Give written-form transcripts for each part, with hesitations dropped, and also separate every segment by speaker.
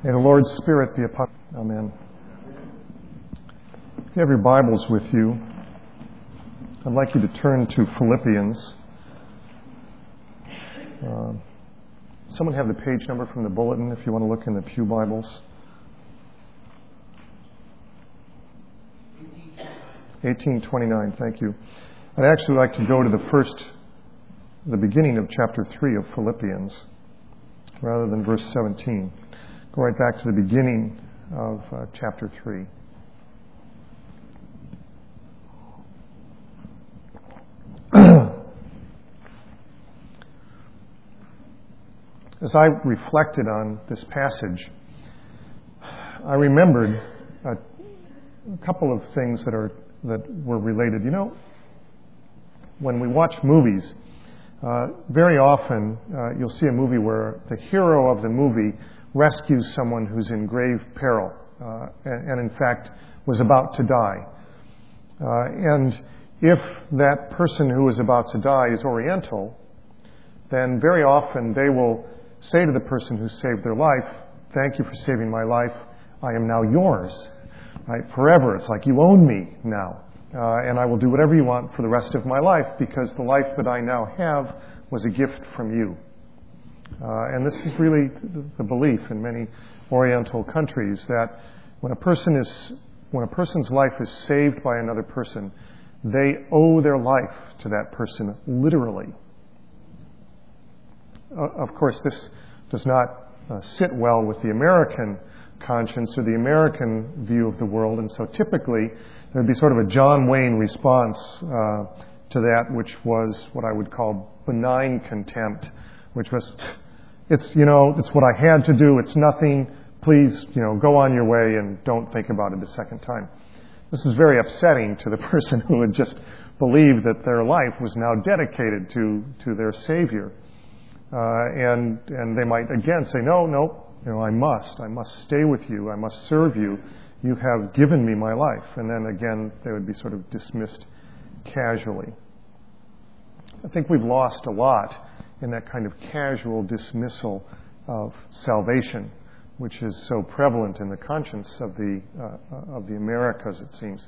Speaker 1: May the Lord's Spirit be upon you. Amen. If you have your Bibles with you, I'd like you to turn to Philippians. Someone have the page number from the bulletin if you want to look in the Pew Bibles. 1829, thank you. I'd actually like to go to the beginning of chapter 3 of Philippians, rather than verse 17. Go right back to the beginning of chapter 3. As I reflected on this passage, I remembered a couple of things that were related. You know, when we watch movies, very often you'll see a movie where the hero of the movie rescues someone who's in grave peril and in fact was about to die. And if that person who is about to die is Oriental, then very often they will say to the person who saved their life, "Thank you for saving my life. I am now yours." Right? Forever. It's like you own me now. And I will do whatever you want for the rest of my life because the life that I now have was a gift from you. And this is really the belief in many Oriental countries that when a person's life is saved by another person, they owe their life to that person literally. Of course, this does not sit well with the American conscience or the American view of the world, and so typically there would be sort of a John Wayne response to that, which was what I would call benign contempt, which was, it's what I had to do, it's nothing, please, go on your way and don't think about it a second time. This is very upsetting to the person who had just believed that their life was now dedicated to their Savior. And they might again say, no, I must stay with you, I must serve you, you have given me my life. And then again, they would be sort of dismissed casually. I think we've lost a lot in that kind of casual dismissal of salvation, which is so prevalent in the conscience of the Americas, it seems.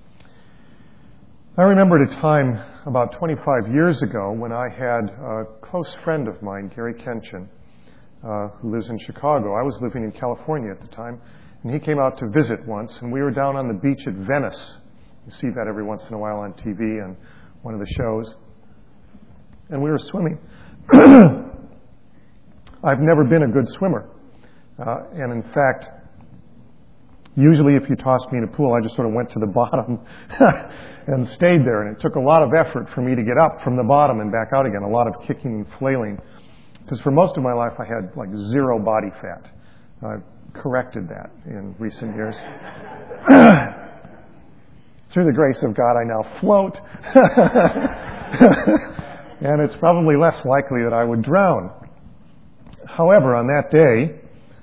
Speaker 1: I remember at a time about 25 years ago when I had a close friend of mine, Gary Kenshin, who lives in Chicago. I was living in California at the time, and he came out to visit once, and we were down on the beach at Venice. You see that every once in a while on TV and one of the shows. And we were swimming. I've never been a good swimmer. And in fact, usually if you tossed me in a pool, I just sort of went to the bottom and stayed there. And it took a lot of effort for me to get up from the bottom and back out again, a lot of kicking and flailing. Because for most of my life, I had like zero body fat. I've corrected that in recent years. Through the grace of God, I now float. And it's probably less likely that I would drown. However, on that day,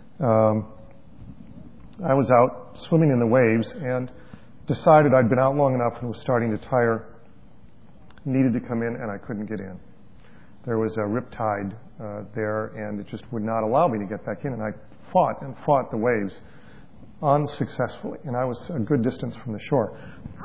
Speaker 1: I was out swimming in the waves and decided I'd been out long enough and was starting to tire, needed to come in, and I couldn't get in. There was a riptide there, and it just would not allow me to get back in, and I fought the waves unsuccessfully, and I was a good distance from the shore.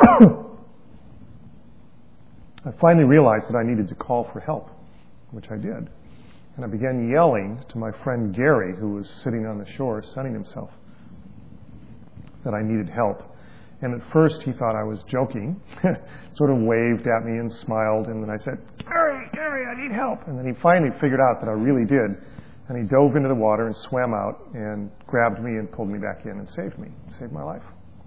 Speaker 1: I finally realized that I needed to call for help, which I did. And I began yelling to my friend Gary, who was sitting on the shore sunning himself, that I needed help. And at first he thought I was joking, sort of waved at me and smiled, and then I said, Gary, I need help. And then he finally figured out that I really did, and he dove into the water and swam out and grabbed me and pulled me back in and saved my life.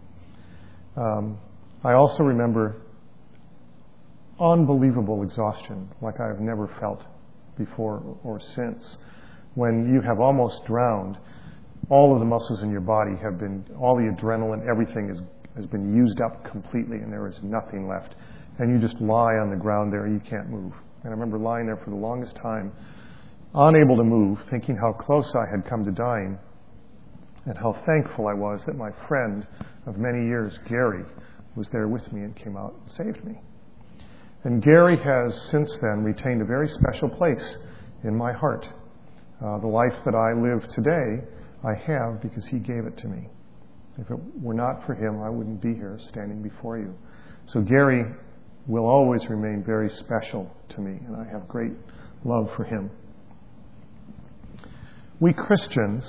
Speaker 1: I also remember unbelievable exhaustion like I have never felt before or since. When you have almost drowned, all of the muscles in your body have been, all the adrenaline, everything has been used up completely, and there is nothing left. And you just lie on the ground there, you can't move. And I remember lying there for the longest time, unable to move, thinking how close I had come to dying, and how thankful I was that my friend of many years, Gary, was there with me and came out and saved me. And Gary has since then retained a very special place in my heart. The life that I live today I have because he gave it to me. If it were not for him, I wouldn't be here standing before you. So Gary will always remain very special to me, and I have great love for him. We Christians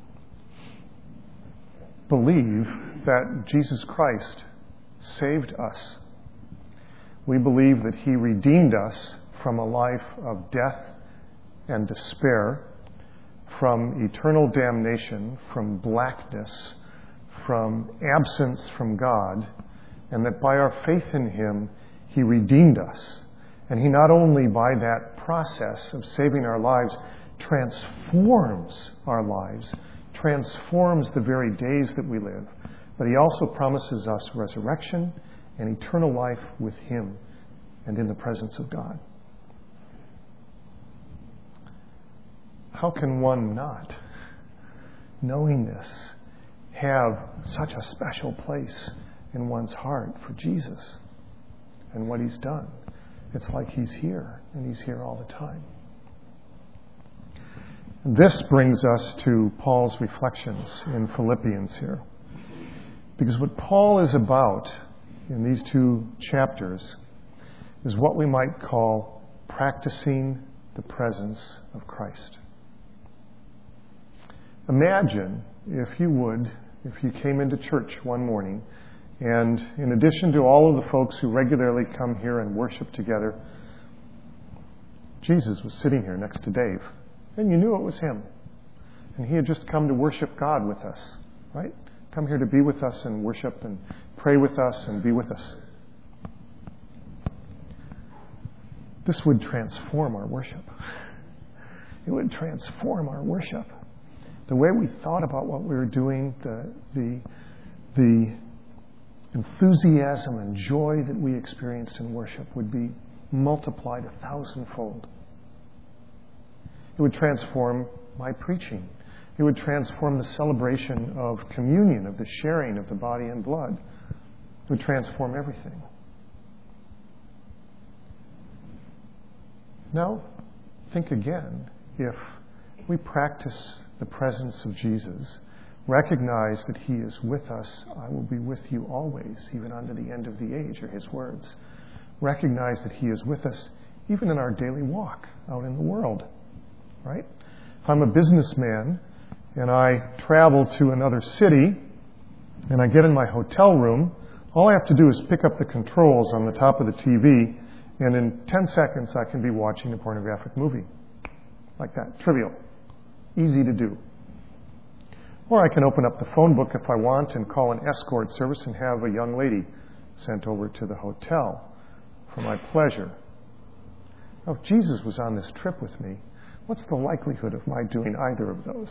Speaker 1: believe that Jesus Christ saved us. We believe that he redeemed us from a life of death and despair, from eternal damnation, from blackness, from absence from God, and that by our faith in him, he redeemed us. And he not only by that process of saving our lives transforms our lives, transforms the very days that we live, but he also promises us resurrection and eternal life with him and in the presence of God. How can one not, knowing this, have such a special place in one's heart for Jesus and what he's done? It's like he's here, and he's here all the time. This brings us to Paul's reflections in Philippians here. Because what Paul is about in these 2 chapters is what we might call practicing the presence of Christ. Imagine, if you would, if you came into church one morning, and in addition to all of the folks who regularly come here and worship together, Jesus was sitting here next to Dave, and you knew it was him. And he had just come to worship God with us, right? Come here to be with us and worship and pray with us and be with us. This would transform our worship. It would transform our worship. The way we thought about what we were doing, the enthusiasm and joy that we experienced in worship would be multiplied 1,000-fold. It would transform my preaching. It would transform the celebration of communion, of the sharing of the body and blood. It would transform everything. Now, think again. If we practice the presence of Jesus, recognize that he is with us, I will be with you always, even unto the end of the age, are his words. Recognize that he is with us even in our daily walk out in the world, right? If I'm a businessman and I travel to another city and I get in my hotel room, all I have to do is pick up the controls on the top of the TV, and in 10 seconds I can be watching a pornographic movie. Like that. Trivial. Easy to do. Or I can open up the phone book if I want and call an escort service and have a young lady sent over to the hotel for my pleasure. Now, if Jesus was on this trip with me, what's the likelihood of my doing either of those?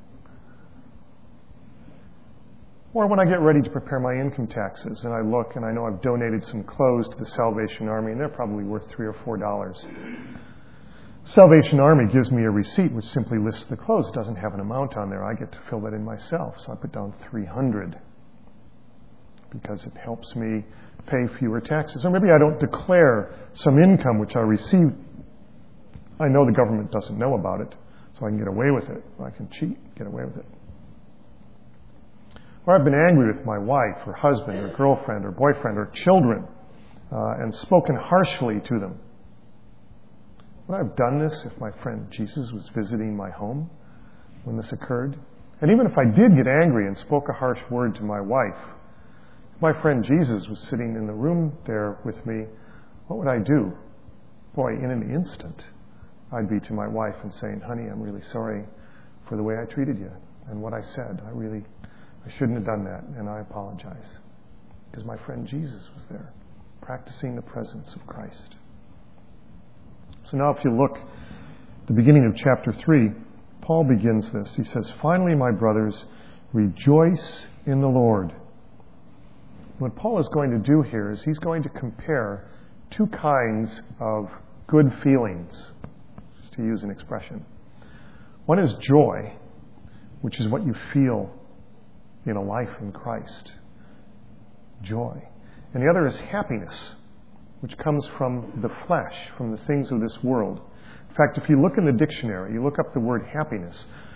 Speaker 1: Or when I get ready to prepare my income taxes and I look and I know I've donated some clothes to the Salvation Army and they're probably worth $3 or $4. Salvation Army gives me a receipt which simply lists the clothes. It doesn't have an amount on there. I get to fill that in myself. So I put down $300 because it helps me pay fewer taxes. Or maybe I don't declare some income which I receive. I know the government doesn't know about it, so I can get away with it. I can cheat, get away with it. Or I've been angry with my wife or husband or girlfriend or boyfriend or children and spoken harshly to them. Would I have done this if my friend Jesus was visiting my home when this occurred? And even if I did get angry and spoke a harsh word to my wife, if my friend Jesus was sitting in the room there with me, what would I do? Boy, in an instant, I'd be to my wife and saying, honey, I'm really sorry for the way I treated you and what I said. I shouldn't have done that, and I apologize. Because my friend Jesus was there, practicing the presence of Christ. So now if you look at the beginning of chapter 3, Paul begins this. He says, finally, my brothers, rejoice in the Lord. What Paul is going to do here is he's going to compare 2 kinds of good feelings, to use an expression. One is joy, which is what you feel in a life in Christ. Joy. And the other is happiness, which comes from the flesh, from the things of this world. In fact, if you look in the dictionary, you look up the word happiness,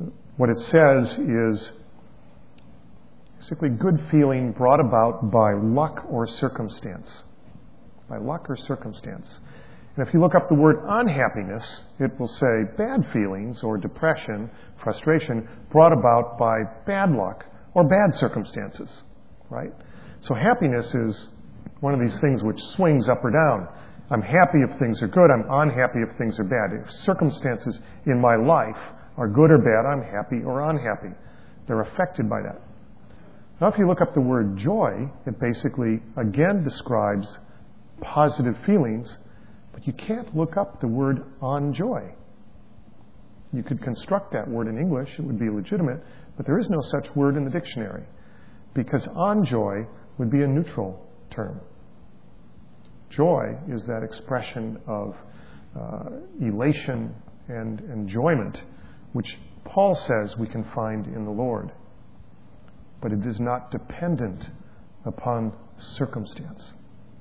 Speaker 1: What it says is basically good feeling brought about by luck or circumstance. By luck or circumstance. And if you look up the word unhappiness, it will say bad feelings or depression, frustration, brought about by bad luck or bad circumstances, right? So happiness is one of these things which swings up or down. I'm happy if things are good. I'm unhappy if things are bad. If circumstances in my life are good or bad, I'm happy or unhappy. They're affected by that. Now, if you look up the word joy, it basically, again, describes positive feelings, but you can't look up the word on joy. You could construct that word in English. It would be legitimate, but there is no such word in the dictionary because on joy would be a neutral term. Joy is that expression of elation and enjoyment, which Paul says we can find in the Lord. But it is not dependent upon circumstance.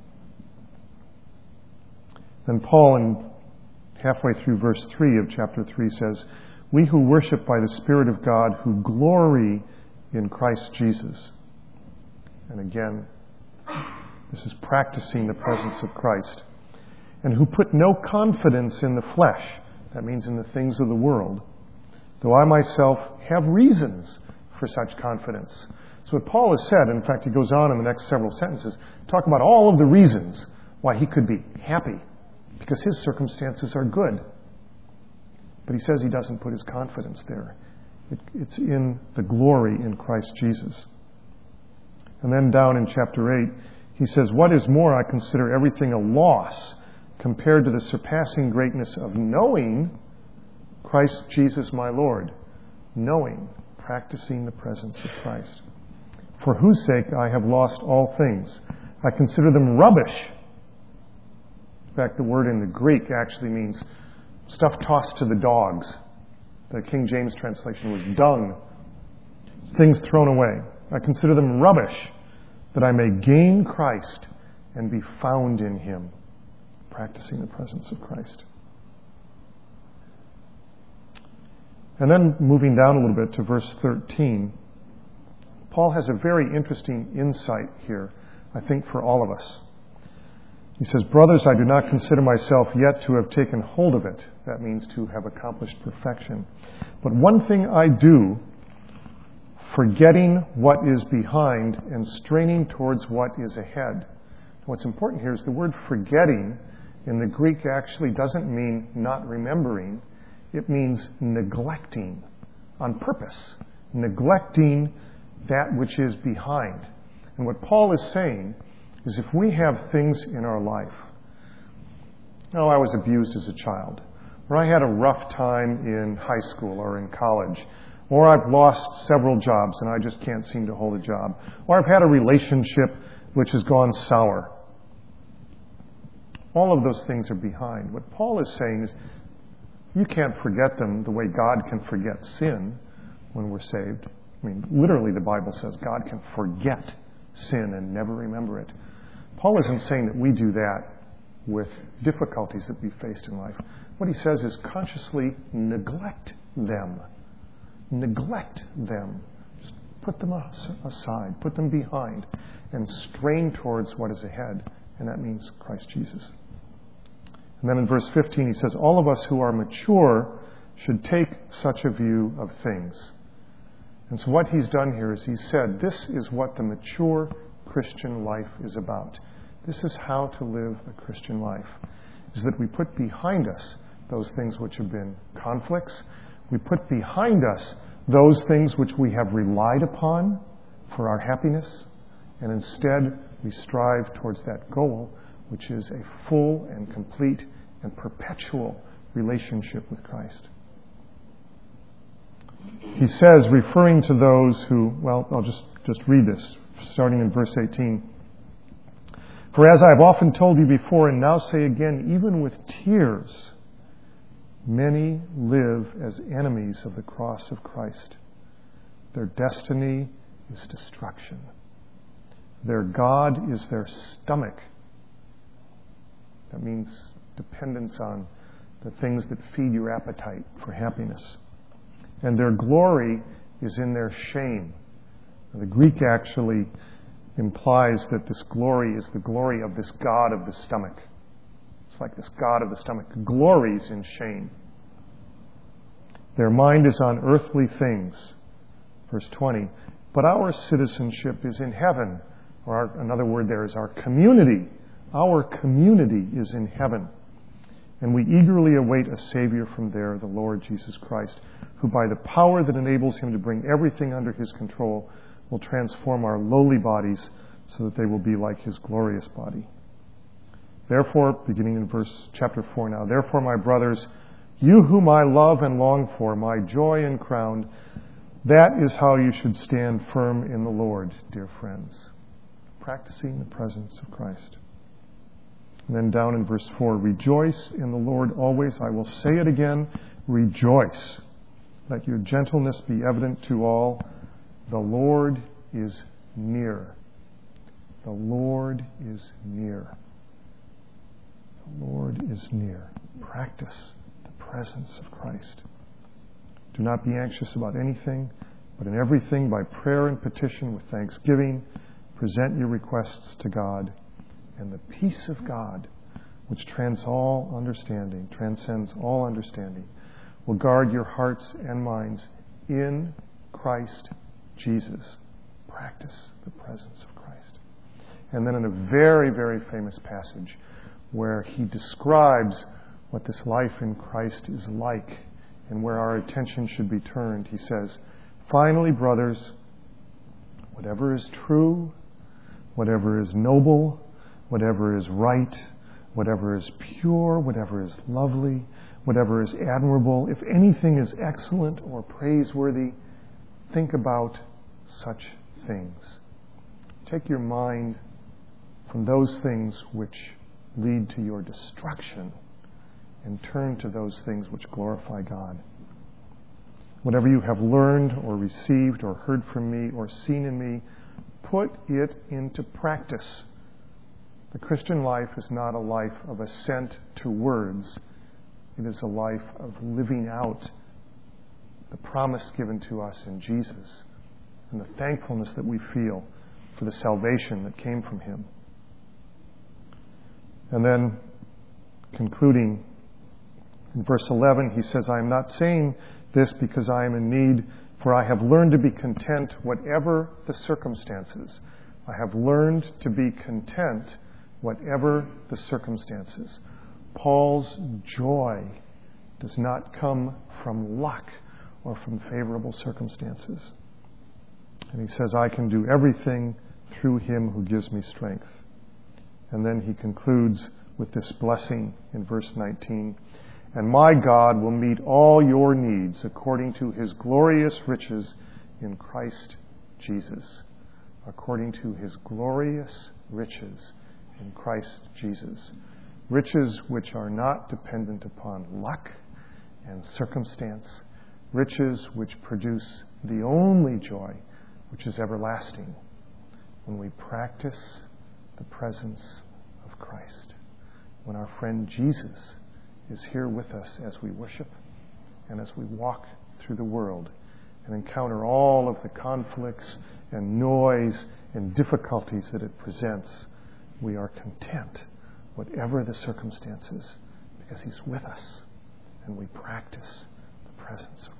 Speaker 1: Then Paul, halfway through verse 3 of chapter 3, says, "We who worship by the Spirit of God, who glory in Christ Jesus." And again, this is practicing the presence of Christ. "And who put no confidence in the flesh," that means in the things of the world, "though I myself have reasons for such confidence." So what Paul has said, in fact he goes on in the next several sentences, talk about all of the reasons why he could be happy, because his circumstances are good. But he says he doesn't put his confidence there. It's in the glory in Christ Jesus. And then down in chapter 8, he says, "What is more, I consider everything a loss compared to the surpassing greatness of knowing Christ Jesus my Lord." Knowing, practicing the presence of Christ. "For whose sake I have lost all things. I consider them rubbish." In fact, the word in the Greek actually means stuff tossed to the dogs. The King James translation was dung. Things thrown away. "I consider them rubbish, that I may gain Christ and be found in Him." Practicing the presence of Christ. And then moving down a little bit to verse 13, Paul has a very interesting insight here, I think, for all of us. He says, "Brothers, I do not consider myself yet to have taken hold of it." That means to have accomplished perfection. "But one thing I do, forgetting what is behind and straining towards what is ahead." What's important here is the word forgetting in the Greek actually doesn't mean not remembering. It means neglecting on purpose. Neglecting that which is behind. And what Paul is saying is if we have things in our life, I was abused as a child, or I had a rough time in high school or in college, or I've lost several jobs and I just can't seem to hold a job, or I've had a relationship which has gone sour. All of those things are behind. What Paul is saying is you can't forget them the way God can forget sin when we're saved. I mean, literally the Bible says God can forget sin and never remember it. Paul isn't saying that we do that with difficulties that we faced in life. What he says is consciously neglect them. Neglect them. Just put them aside, put them behind, and strain towards what is ahead. And that means Christ Jesus. And then in verse 15 he says, "All of us who are mature should take such a view of things." And so what he's done here is he said, this is what the mature Christian life is about. This is how to live a Christian life, is that we put behind us those things which have been conflicts. We put behind us those things which we have relied upon for our happiness, and instead we strive towards that goal, which is a full and complete and perpetual relationship with Christ. He says, referring to those who, I'll just read this, starting in verse 18. "For as I have often told you before, and now say again, even with tears, many live as enemies of the cross of Christ. Their destiny is destruction. Their God is their stomach." That means dependence on the things that feed your appetite for happiness. And their glory is in their shame. The Greek actually implies that this glory is the glory of this god of the stomach. It's like this god of the stomach glories in shame. Their mind is on earthly things. Verse 20. But our citizenship is in heaven. Or another word there is our community. Our community is in heaven. And we eagerly await a Savior from there, the Lord Jesus Christ, who by the power that enables him to bring everything under his control will transform our lowly bodies so that they will be like his glorious body. Therefore, beginning in chapter 4 now, therefore, my brothers, you whom I love and long for, my joy and crown, that is how you should stand firm in the Lord, dear friends, practicing the presence of Christ. And then down in verse 4, rejoice in the Lord always. I will say it again, rejoice. Let your gentleness be evident to all. The Lord is near. The Lord is near. The Lord is near. Practice the presence of Christ. Do not be anxious about anything, but in everything by prayer and petition with thanksgiving, present your requests to God, and the peace of God, which transcends all understanding, will guard your hearts and minds in Christ Jesus. Practice the presence of Christ. And then in a very, very famous passage where he describes what this life in Christ is like and where our attention should be turned, he says, finally, brothers, whatever is true, whatever is noble, whatever is right, whatever is pure, whatever is lovely, whatever is admirable, if anything is excellent or praiseworthy, think about such things. Take your mind from those things which lead to your destruction and turn to those things which glorify God. Whatever you have learned or received or heard from me or seen in me, put it into practice. The Christian life is not a life of assent to words. It is a life of living out the promise given to us in Jesus and the thankfulness that we feel for the salvation that came from him. And then, concluding in verse 11, he says, I am not saying this because I am in need, for I have learned to be content whatever the circumstances. I have learned to be content whatever the circumstances. Paul's joy does not come from luck or from favorable circumstances. And he says, I can do everything through him who gives me strength. And then he concludes with this blessing in verse 19. And my God will meet all your needs according to his glorious riches in Christ Jesus. According to his glorious riches in Christ Jesus. Riches which are not dependent upon luck and circumstance. Riches which produce the only joy which is everlasting when we practice the presence of Christ. When our friend Jesus is here with us as we worship and as we walk through the world and encounter all of the conflicts and noise and difficulties that it presents, we are content, whatever the circumstances, because he's with us and we practice the presence of